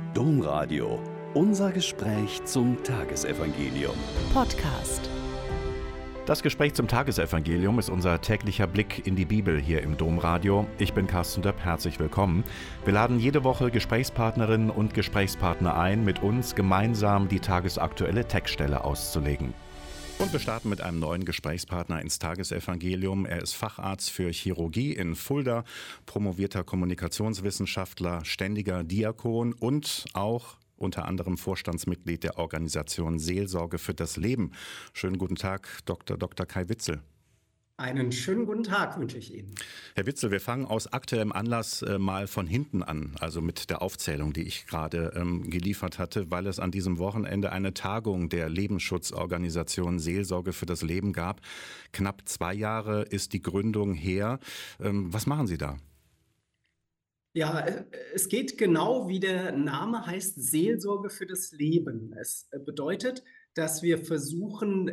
Domradio. Unser Gespräch zum Tagesevangelium. Podcast. Das Gespräch zum Tagesevangelium ist unser täglicher Blick in die Bibel hier im Domradio. Ich bin Carsten Döpp, herzlich willkommen. Wir laden jede Woche Gesprächspartnerinnen und Gesprächspartner ein, mit uns gemeinsam die tagesaktuelle Textstelle auszulegen. Und wir starten mit einem neuen Gesprächspartner ins Tagesevangelium. Er ist Facharzt für Chirurgie in Fulda, promovierter Kommunikationswissenschaftler, ständiger Diakon und auch unter anderem Vorstandsmitglied der Organisation Seelsorge für das Leben. Schönen guten Tag, Dr. Kai Witzel. Einen schönen guten Tag wünsche ich Ihnen. Herr Witzel, wir fangen aus aktuellem Anlass mal von hinten an, also mit der Aufzählung, die ich gerade geliefert hatte, weil es an diesem Wochenende eine Tagung der Lebensschutzorganisation Seelsorge für das Leben gab. Knapp 2 Jahre ist die Gründung her. Was machen Sie da? Ja, es geht genau wie der Name heißt, Seelsorge für das Leben. Es bedeutet, dass wir versuchen,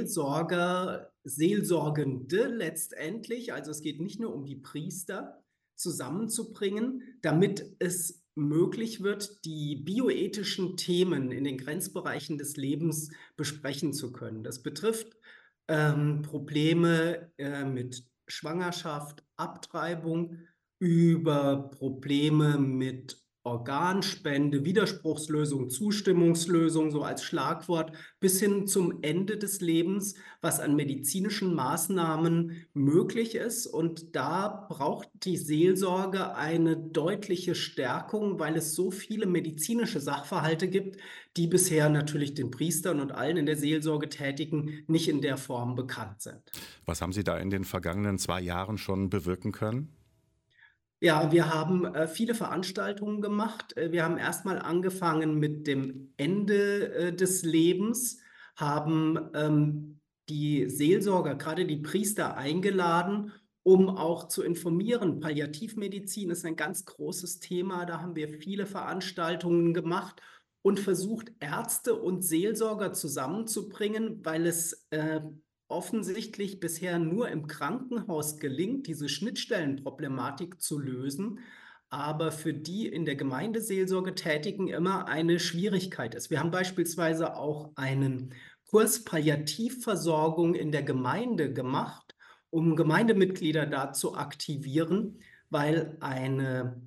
Seelsorgende letztendlich, also es geht nicht nur um die Priester, zusammenzubringen, damit es möglich wird, die bioethischen Themen in den Grenzbereichen des Lebens besprechen zu können. Das betrifft Probleme mit Schwangerschaft, Abtreibung, über Probleme mit Organspende, Widerspruchslösung, Zustimmungslösung, so als Schlagwort, bis hin zum Ende des Lebens, was an medizinischen Maßnahmen möglich ist. Und da braucht die Seelsorge eine deutliche Stärkung, weil es so viele medizinische Sachverhalte gibt, die bisher natürlich den Priestern und allen in der Seelsorge Tätigen nicht in der Form bekannt sind. Was haben Sie da in den vergangenen 2 Jahren schon bewirken können? Ja, wir haben viele Veranstaltungen gemacht. Wir haben erstmal angefangen mit dem Ende des Lebens, haben die Seelsorger, gerade die Priester, eingeladen, um auch zu informieren. Palliativmedizin ist ein ganz großes Thema. Da haben wir viele Veranstaltungen gemacht und versucht, Ärzte und Seelsorger zusammenzubringen, weil es offensichtlich bisher nur im Krankenhaus gelingt, diese Schnittstellenproblematik zu lösen, aber für die in der Gemeindeseelsorge Tätigen immer eine Schwierigkeit ist. Wir haben beispielsweise auch einen Kurs Palliativversorgung in der Gemeinde gemacht, um Gemeindemitglieder da zu aktivieren, weil eine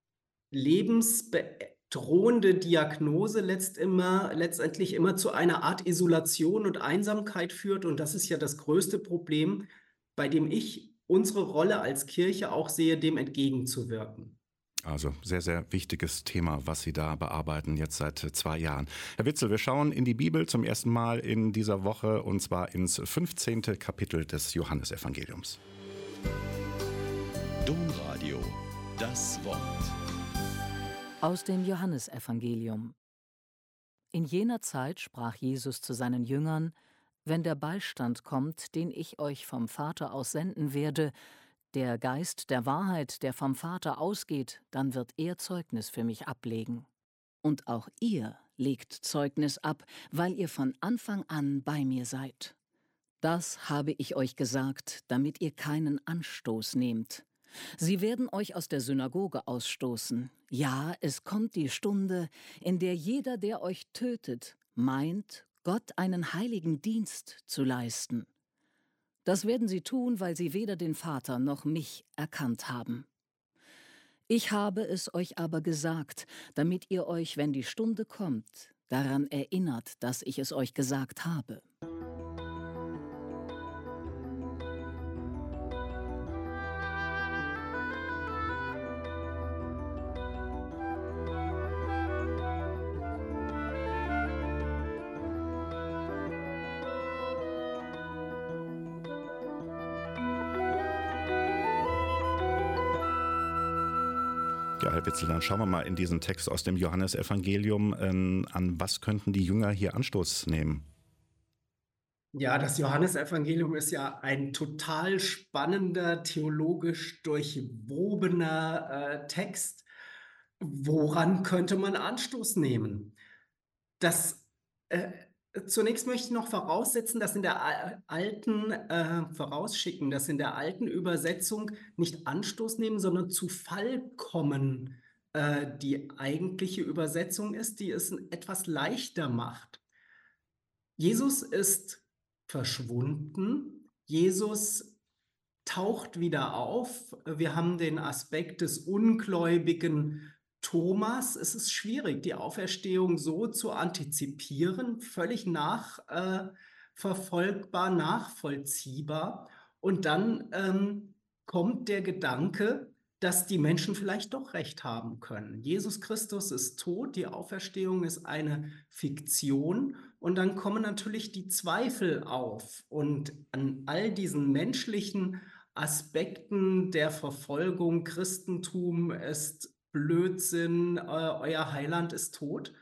lebensbedrohende Diagnose letztendlich immer zu einer Art Isolation und Einsamkeit führt. Und das ist ja das größte Problem, bei dem ich unsere Rolle als Kirche auch sehe, dem entgegenzuwirken. Also sehr, sehr wichtiges Thema, was Sie da bearbeiten, jetzt seit 2 Jahren. Herr Witzel, wir schauen in die Bibel zum ersten Mal in dieser Woche, und zwar ins 15. Kapitel des Johannesevangeliums. Domradio. Das Wort. Aus dem Johannesevangelium. In jener Zeit sprach Jesus zu seinen Jüngern: Wenn der Beistand kommt, den ich euch vom Vater aus senden werde, der Geist der Wahrheit, der vom Vater ausgeht, dann wird er Zeugnis für mich ablegen. Und auch ihr legt Zeugnis ab, weil ihr von Anfang an bei mir seid. Das habe ich euch gesagt, damit ihr keinen Anstoß nehmt. Sie werden euch aus der Synagoge ausstoßen. Ja, es kommt die Stunde, in der jeder, der euch tötet, meint, Gott einen heiligen Dienst zu leisten. Das werden sie tun, weil sie weder den Vater noch mich erkannt haben. Ich habe es euch aber gesagt, damit ihr euch, wenn die Stunde kommt, daran erinnert, dass ich es euch gesagt habe. Ja, Herr Witzel, dann schauen wir mal in diesen Text aus dem Johannesevangelium an. Was könnten die Jünger hier Anstoß nehmen? Ja, das Johannesevangelium ist ja ein total spannender, theologisch durchwobener Text. Woran könnte man Anstoß nehmen? Das, zunächst möchte ich noch voraussetzen, dass in der vorausschicken, dass in der alten Übersetzung nicht Anstoß nehmen, sondern zu Fall kommen die eigentliche Übersetzung ist, die es etwas leichter macht. Jesus ist verschwunden. Jesus taucht wieder auf. Wir haben den Aspekt des ungläubigen Thomas. Es ist schwierig, die Auferstehung so zu antizipieren, völlig verfolgbar, nachvollziehbar. Und dann kommt der Gedanke, dass die Menschen vielleicht doch recht haben können. Jesus Christus ist tot, die Auferstehung ist eine Fiktion und dann kommen natürlich die Zweifel auf. Und an all diesen menschlichen Aspekten der Verfolgung, Christentum ist Blödsinn, euer Heiland ist tot.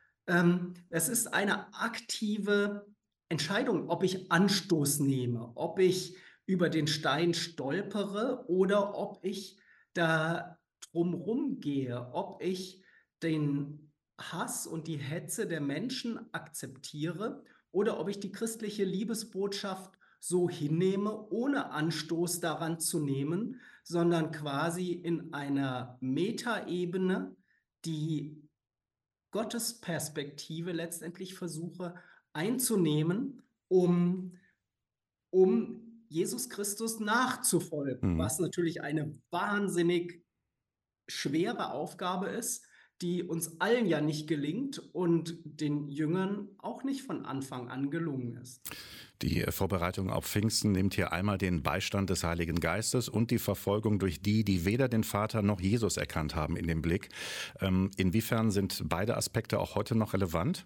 Es ist eine aktive Entscheidung, ob ich Anstoß nehme, ob ich über den Stein stolpere oder ob ich da drumherum gehe, ob ich den Hass und die Hetze der Menschen akzeptiere oder ob ich die christliche Liebesbotschaft so hinnehme, ohne Anstoß daran zu nehmen, sondern quasi in einer Metaebene die Gottesperspektive letztendlich versuche einzunehmen, um Jesus Christus nachzufolgen, was natürlich eine wahnsinnig schwere Aufgabe ist, die uns allen ja nicht gelingt und den Jüngern auch nicht von Anfang an gelungen ist. Die Vorbereitung auf Pfingsten nimmt hier einmal den Beistand des Heiligen Geistes und die Verfolgung durch die weder den Vater noch Jesus erkannt haben, in den Blick. Inwiefern sind beide Aspekte auch heute noch relevant?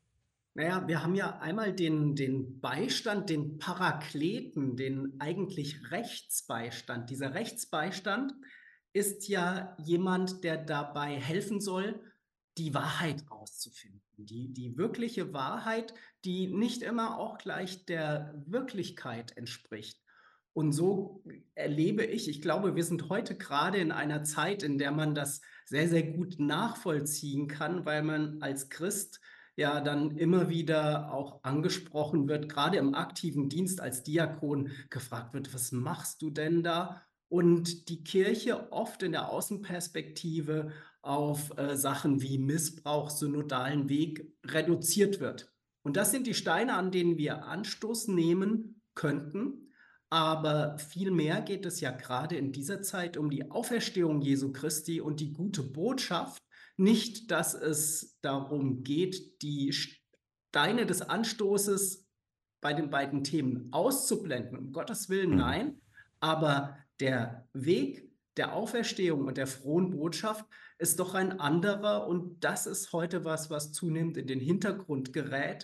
Naja, wir haben ja einmal den Beistand, den Parakleten, den eigentlich Rechtsbeistand. Dieser Rechtsbeistand ist ja jemand, der dabei helfen soll, die Wahrheit rauszufinden. Die wirkliche Wahrheit, die nicht immer auch gleich der Wirklichkeit entspricht. Und so erlebe ich glaube, wir sind heute gerade in einer Zeit, in der man das sehr, sehr gut nachvollziehen kann, weil man als Christ ja dann immer wieder auch angesprochen wird, gerade im aktiven Dienst als Diakon gefragt wird, was machst du denn da? Und die Kirche oft in der Außenperspektive auf Sachen wie Missbrauch, synodalen Weg reduziert wird. Und das sind die Steine, an denen wir Anstoß nehmen könnten. Aber vielmehr geht es ja gerade in dieser Zeit um die Auferstehung Jesu Christi und die gute Botschaft. Nicht, dass es darum geht, die Steine des Anstoßes bei den beiden Themen auszublenden. Um Gottes Willen, nein. Aber der Weg der Auferstehung und der frohen Botschaft ist doch ein anderer. Und das ist heute was zunehmend in den Hintergrund gerät.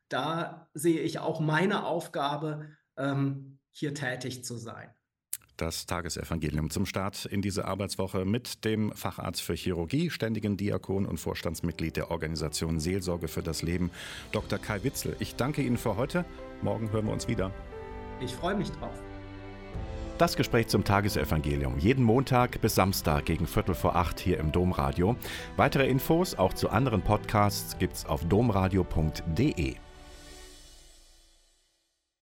Da sehe ich auch meine Aufgabe, hier tätig zu sein. Das Tagesevangelium zum Start in diese Arbeitswoche mit dem Facharzt für Chirurgie, ständigen Diakon und Vorstandsmitglied der Organisation Seelsorge für das Leben, Dr. Kai Witzel. Ich danke Ihnen für heute. Morgen hören wir uns wieder. Ich freue mich drauf. Das Gespräch zum Tagesevangelium. Jeden Montag bis Samstag gegen 7:45 hier im Domradio. Weitere Infos auch zu anderen Podcasts gibt's auf domradio.de.